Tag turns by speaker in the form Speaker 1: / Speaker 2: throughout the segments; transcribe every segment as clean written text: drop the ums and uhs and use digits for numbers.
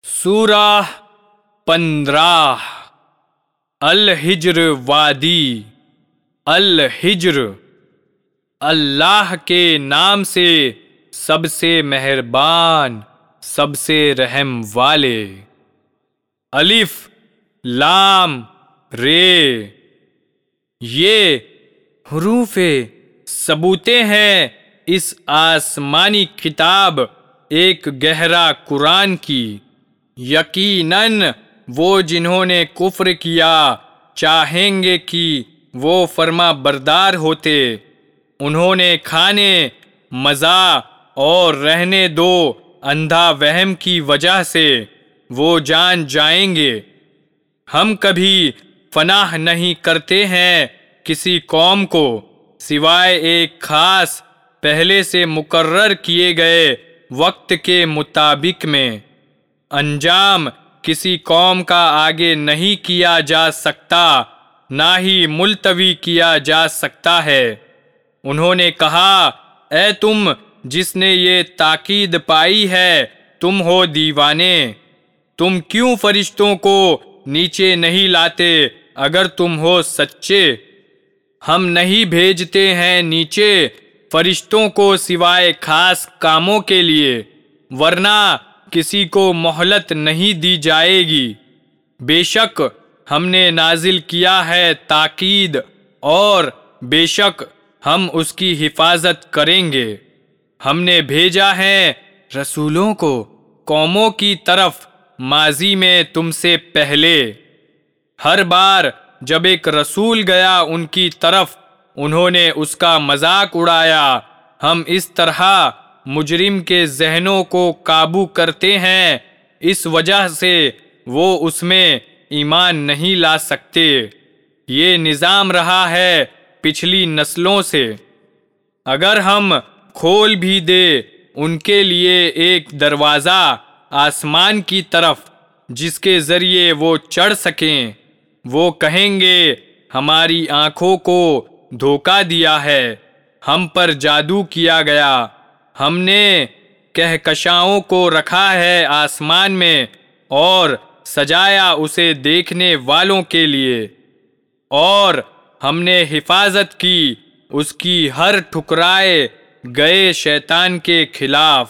Speaker 1: سورہ 15 الحجر وادی۔ الحجر، اللہ کے نام سے سب سے مہربان، سب سے رحم والے۔ الف لام رے، یہ حروف ثبوتے ہیں اس آسمانی کتاب ایک گہرا قرآن کی۔ یقیناً وہ جنہوں نے کفر کیا چاہیں گے کہ وہ فرما بردار ہوتے، انہوں نے کھانے، مزہ اور رہنے دو اندھا وہم کی وجہ سے وہ جان جائیں گے۔ ہم کبھی فناہ نہیں کرتے ہیں کسی قوم کو سوائے ایک خاص پہلے سے مقرر کیے گئے وقت کے مطابق میں۔ انجام کسی قوم کا آگے نہیں کیا جا سکتا، نہ ہی ملتوی کیا جا سکتا ہے۔ انہوں نے کہا، اے تم جس نے یہ تاکید پائی ہے، تم ہو دیوانے، تم کیوں فرشتوں کو نیچے نہیں لاتے اگر تم ہو سچے؟ ہم نہیں بھیجتے ہیں نیچے فرشتوں کو سوائے خاص کاموں کے لیے، ورنہ کسی کو مہلت نہیں دی جائے گی۔ بے شک ہم نے نازل کیا ہے تاکید، اور بے شک ہم اس کی حفاظت کریں گے۔ ہم نے بھیجا ہے رسولوں کو قوموں کی طرف ماضی میں تم سے پہلے۔ ہر بار جب ایک رسول گیا ان کی طرف، انہوں نے اس کا مذاق اڑایا۔ ہم اس طرح مجرم کے ذہنوں کو قابو کرتے ہیں، اس وجہ سے وہ اس میں ایمان نہیں لا سکتے۔ یہ نظام رہا ہے پچھلی نسلوں سے۔ اگر ہم کھول بھی دیں ان کے لیے ایک دروازہ آسمان کی طرف جس کے ذریعے وہ چڑھ سکیں، وہ کہیں گے ہماری آنکھوں کو دھوکہ دیا ہے، ہم پر جادو کیا گیا۔ ہم نے کہکشاؤں کو رکھا ہے آسمان میں اور سجایا اسے دیکھنے والوں کے لیے، اور ہم نے حفاظت کی اس کی ہر ٹھکرائے گئے شیطان کے خلاف۔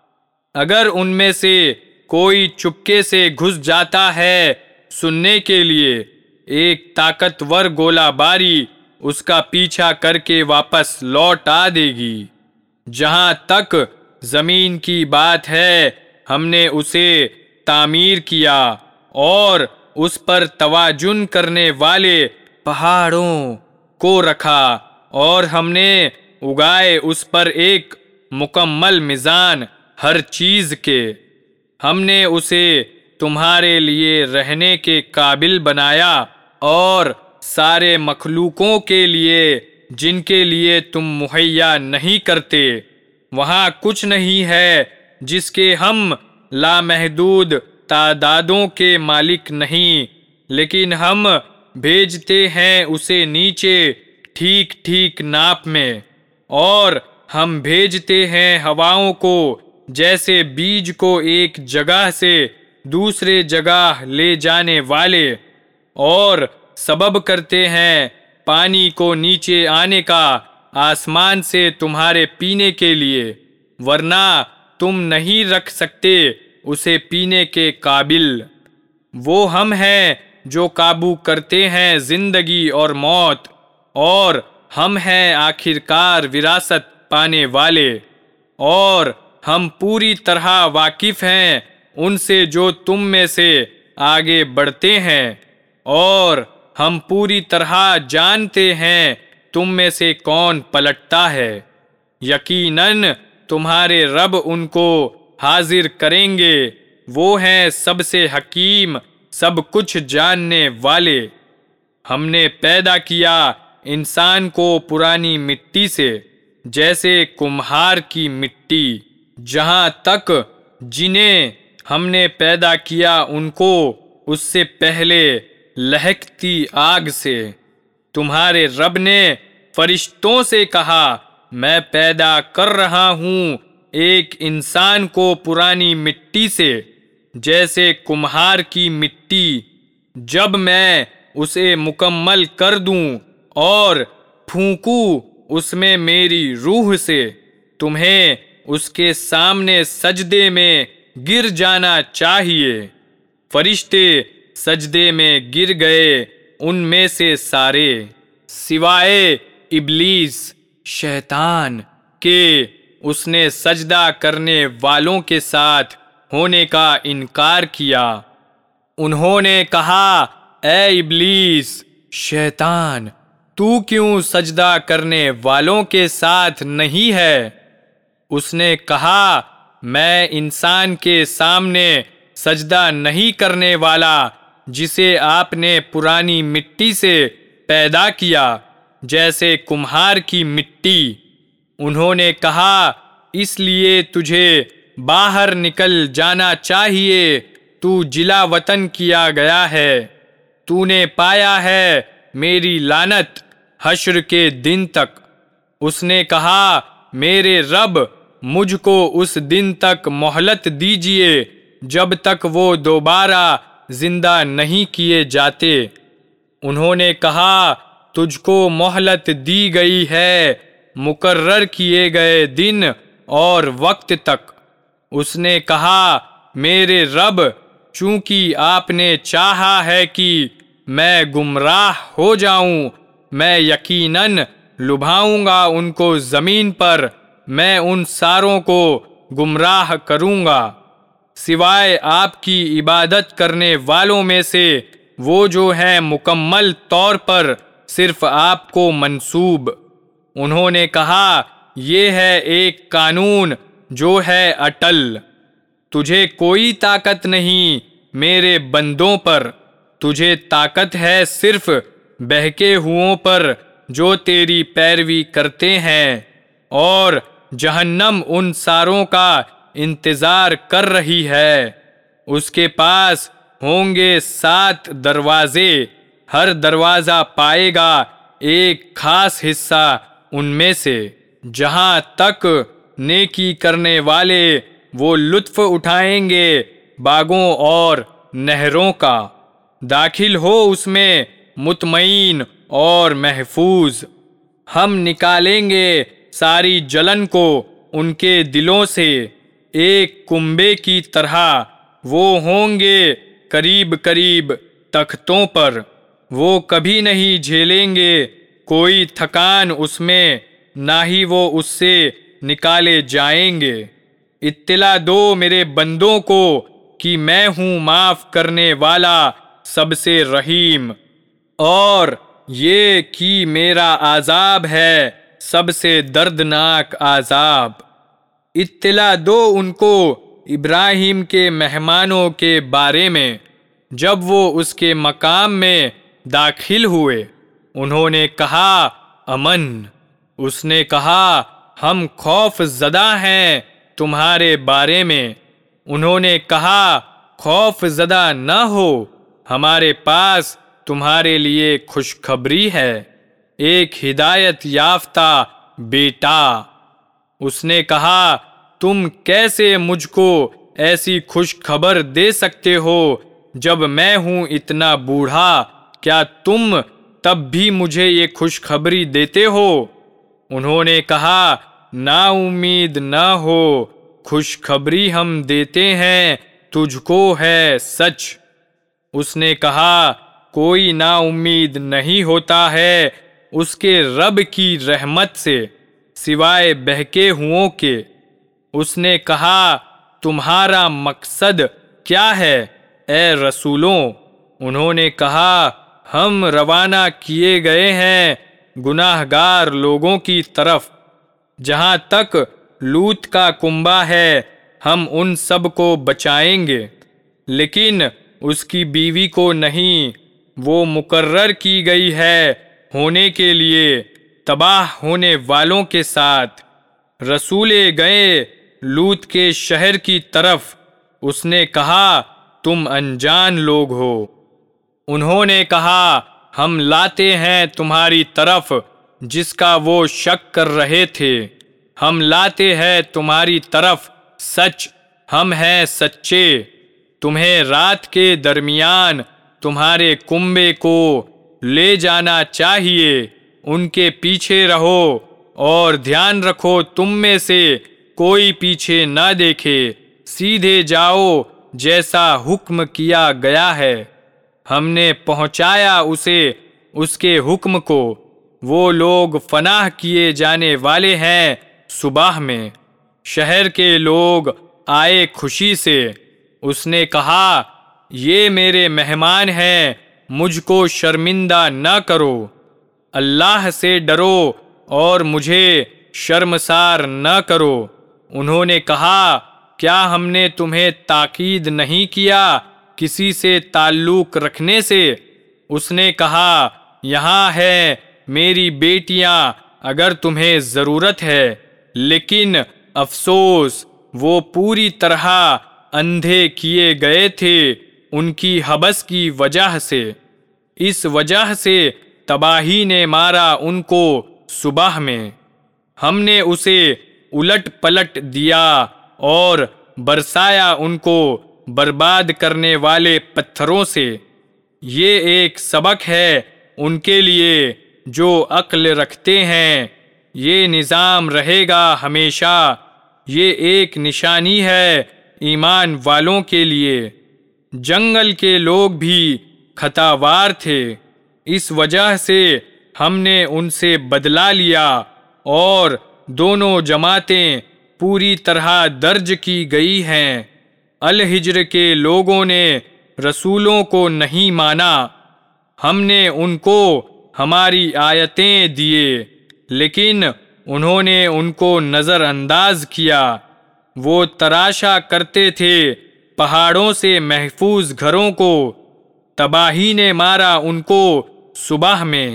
Speaker 1: اگر ان میں سے کوئی چپکے سے گھس جاتا ہے سننے کے لیے، ایک طاقتور گولہ باری اس کا پیچھا کر کے واپس لوٹ آ دے گی۔ جہاں تک زمین کی بات ہے، ہم نے اسے تعمیر کیا اور اس پر توازن کرنے والے پہاڑوں کو رکھا، اور ہم نے اگائے اس پر ایک مکمل میزان ہر چیز کے۔ ہم نے اسے تمہارے لیے رہنے کے قابل بنایا، اور سارے مخلوقوں کے لیے جن کے لیے تم مہیا نہیں کرتے، وہاں کچھ نہیں ہے جس کے ہم لامحدود تعدادوں کے مالک نہیں، لیکن ہم بھیجتے ہیں اسے نیچے ٹھیک ٹھیک ناپ میں، اور ہم بھیجتے ہیں ہواؤں کو جیسے بیج کو ایک جگہ سے دوسرے جگہ لے جانے والے، اور سبب کرتے ہیں پانی کو نیچے آنے کا آسمان سے تمہارے پینے کے لیے، ورنہ تم نہیں رکھ سکتے اسے پینے کے قابل۔ وہ ہم ہیں جو قابو کرتے ہیں زندگی اور موت، اور ہم ہیں آخرکار وراثت پانے والے، اور ہم پوری طرح واقف ہیں ان سے جو تم میں سے آگے بڑھتے ہیں، اور ہم پوری طرح جانتے ہیں تم میں سے کون پلٹتا ہے۔ یقیناً تمہارے رب ان کو حاضر کریں گے، وہ ہیں سب سے حکیم، سب کچھ جاننے والے۔ ہم نے پیدا کیا انسان کو پرانی مٹی سے، جیسے کمہار کی مٹی۔ جہاں تک جنہیں ہم نے پیدا کیا ان کو اس سے پہلے لہکتی آگ سے۔ تمہارے رب نے فرشتوں سے کہا، میں پیدا کر رہا ہوں ایک انسان کو پرانی مٹی سے، جیسے کمہار کی مٹی، جب میں اسے مکمل کر دوں اور پھونکوں اس میں میری روح سے، تمہیں اس کے سامنے سجدے میں گر جانا چاہیے۔ فرشتے سجدے میں گر گئے، ان میں سے سارے سوائے ابلیس شیطان کے، اس نے سجدہ کرنے والوں کے ساتھ ہونے کا انکار کیا۔ انہوں نے کہا، اے ابلیس شیطان، تو کیوں سجدہ کرنے والوں کے ساتھ نہیں ہے؟ اس نے کہا، میں انسان کے سامنے سجدہ نہیں کرنے والا جسے آپ نے پرانی مٹی سے پیدا کیا، جیسے کمہار کی مٹی۔ انہوں نے کہا، اس لیے تجھے باہر نکل جانا چاہیے، تو جلا وطن کیا گیا ہے، تو نے پایا ہے میری لعنت حشر کے دن تک۔ اس نے کہا، میرے رب، مجھ کو اس دن تک مہلت دیجیے جب تک وہ دوبارہ زندہ نہیں کیے جاتے۔ انہوں نے کہا، تجھ کو مہلت دی گئی ہے مقرر کیے گئے دن اور وقت تک۔ اس نے کہا، میرے رب، چونکہ آپ نے چاہا ہے کہ میں گمراہ ہو جاؤں، میں یقیناً لبھاؤں گا ان کو زمین پر، میں ان ساروں کو گمراہ کروں گا، سوائے آپ کی عبادت کرنے والوں میں سے وہ جو ہیں مکمل طور پر صرف آپ کو منسوب۔ انہوں نے کہا، یہ ہے ایک قانون جو ہے اٹل، تجھے کوئی طاقت نہیں میرے بندوں پر، تجھے طاقت ہے صرف بہکے ہوئوں پر جو تیری پیروی کرتے ہیں، اور جہنم ان ساروں کا انتظار کر رہی ہے۔ اس کے پاس ہوں گے 7 دروازے، ہر دروازہ پائے گا ایک خاص حصہ ان میں سے، جہاں تک نیکی کرنے والے وہ لطف اٹھائیں گے باغوں اور نہروں کا، داخل ہو اس میں مطمئن اور محفوظ۔ ہم نکالیں گے ساری جلن کو ان کے دلوں سے ایک کنبے کی طرح، وہ ہوں گے قریب قریب تختوں پر، وہ کبھی نہیں جھیلیں گے کوئی تھکان اس میں، نہ ہی وہ اس سے نکالے جائیں گے۔ اطلاع دو میرے بندوں کو کہ میں ہوں معاف کرنے والا سب سے رحیم، اور یہ کہ میرا عذاب ہے سب سے دردناک عذاب۔ اطلاع دو ان کو ابراہیم کے مہمانوں کے بارے میں، جب وہ اس کے مقام میں داخل ہوئے، انہوں نے کہا، امن۔ اس نے کہا، ہم خوف زدہ ہیں تمہارے بارے میں۔ انہوں نے کہا، خوف زدہ نہ ہو، ہمارے پاس تمہارے لیے خوشخبری ہے، ایک ہدایت یافتہ بیٹا۔ اس نے کہا، تم کیسے مجھ کو ایسی خوشخبر دے سکتے ہو جب میں ہوں اتنا بوڑھا؟ کیا تم تب بھی مجھے یہ خوشخبری دیتے ہو؟ انہوں نے کہا، نا امید نہ ہو، خوشخبری ہم دیتے ہیں تجھ کو ہے سچ۔ اس نے کہا، کوئی نا امید نہیں ہوتا ہے اس کے رب کی رحمت سے سوائے بہکے ہوئوں کے۔ اس نے کہا، تمہارا مقصد کیا ہے اے رسولوں؟ انہوں نے کہا، ہم روانہ کیے گئے ہیں گناہ گار لوگوں کی طرف، جہاں تک لوط کا کنبہ ہے ہم ان سب کو بچائیں گے، لیکن اس کی بیوی کو نہیں، وہ مقرر کی گئی ہے ہونے کے لیے تباہ ہونے والوں کے ساتھ۔ رسولے گئے لوط کے شہر کی طرف، اس نے کہا، تم انجان لوگ ہو۔ انہوں نے کہا، ہم لاتے ہیں تمہاری طرف جس کا وہ شک کر رہے تھے، ہم لاتے ہیں تمہاری طرف سچ، ہم ہیں سچے۔ تمہیں رات کے درمیان تمہارے کنبے کو لے جانا چاہیے، ان کے پیچھے رہو اور دھیان رکھو تم میں سے کوئی پیچھے نہ دیکھے، سیدھے جاؤ جیسا حکم کیا گیا ہے۔ ہم نے پہنچایا اسے اس کے حکم کو، وہ لوگ فناہ کیے جانے والے ہیں صبح میں۔ شہر کے لوگ آئے خوشی سے، اس نے کہا یہ میرے مہمان ہیں، مجھ کو شرمندہ نہ کرو۔ اللہ سے ڈرو اور مجھے شرمسار نہ کرو۔ انہوں نے کہا کیا ہم نے تمہیں تاکید نہیں کیا کسی سے تعلق رکھنے سے؟ اس نے کہا یہاں ہے میری بیٹیاں اگر تمہیں ضرورت ہے، لیکن افسوس وہ پوری طرح اندھے کیے گئے تھے ان کی حبس کی وجہ سے، اس وجہ سے تباہی نے مارا ان کو صبح میں۔ ہم نے اسے الٹ پلٹ دیا اور برسایا ان کو برباد کرنے والے پتھروں سے۔ یہ ایک سبق ہے ان کے لیے جو عقل رکھتے ہیں، یہ نظام رہے گا ہمیشہ، یہ ایک نشانی ہے ایمان والوں کے لیے۔ جنگل کے لوگ بھی خطاوار تھے، اس وجہ سے ہم نے ان سے بدلہ لیا، اور دونوں جماعتیں پوری طرح درج کی گئی ہیں۔ الحجر کے لوگوں نے رسولوں کو نہیں مانا، ہم نے ان کو ہماری آیتیں دیے لیکن انہوں نے ان کو نظر انداز کیا۔ وہ تراشا کرتے تھے پہاڑوں سے محفوظ گھروں کو، تباہی نے مارا ان کو صبح میں۔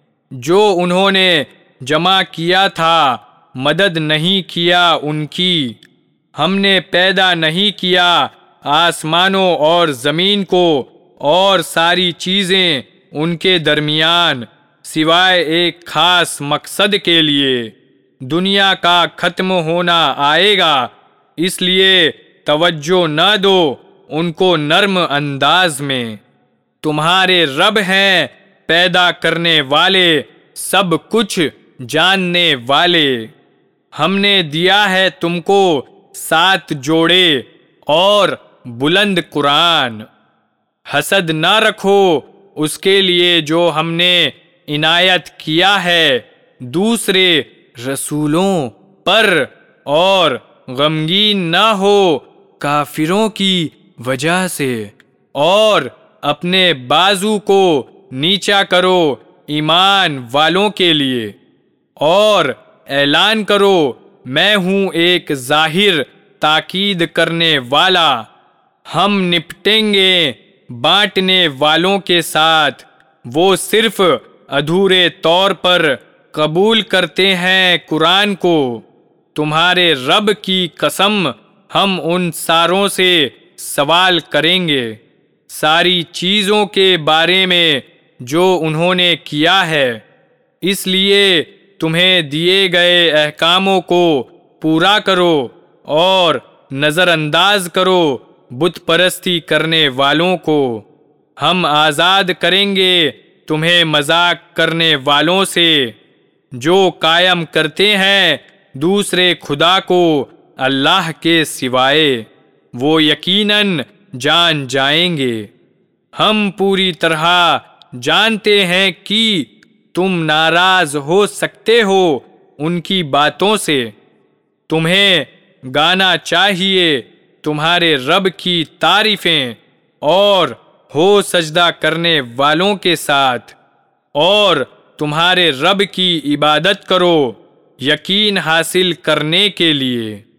Speaker 1: جو انہوں نے جمع کیا تھا مدد نہیں کیا ان کی، ہم نے پیدا نہیں کیا آسمانوں اور زمین کو اور ساری چیزیں ان کے درمیان سوائے ایک خاص مقصد کے لیے۔ دنیا کا ختم ہونا آئے گا، اس لیے توجہ نہ دو ان کو نرم انداز میں۔ تمہارے رب ہیں پیدا کرنے والے، سب کچھ جاننے والے۔ ہم نے دیا ہے تم کو 7 جوڑے اور بلند قرآن۔ حسد نہ رکھو اس کے لیے جو ہم نے عنایت کیا ہے دوسرے رسولوں پر، اور غمگین نہ ہو کافروں کی وجہ سے، اور اپنے بازو کو نیچا کرو ایمان والوں کے لیے، اور اعلان کرو میں ہوں ایک ظاہر تاکید کرنے والا۔ ہم نپٹیں گے بانٹنے والوں کے ساتھ، وہ صرف ادھورے طور پر قبول کرتے ہیں قرآن کو۔ تمہارے رب کی قسم ہم ان ساروں سے سوال کریں گے، ساری چیزوں کے بارے میں جو انہوں نے کیا ہے، اس لیے تمہیں دیے گئے احکاموں کو پورا کرو اور نظر انداز کرو بت پرستی کرنے والوں کو۔ ہم آزاد کریں گے تمہیں مذاق کرنے والوں سے، جو قائم کرتے ہیں دوسرے خدا کو اللہ کے سوائے، وہ یقیناً جان جائیں گے۔ ہم پوری طرح جانتے ہیں کہ تم ناراض ہو سکتے ہو ان کی باتوں سے، تمہیں گانا چاہیے تمہارے رب کی تعریفیں اور ہو سجدہ کرنے والوں کے ساتھ، اور تمہارے رب کی عبادت کرو یقین حاصل کرنے کے لیے۔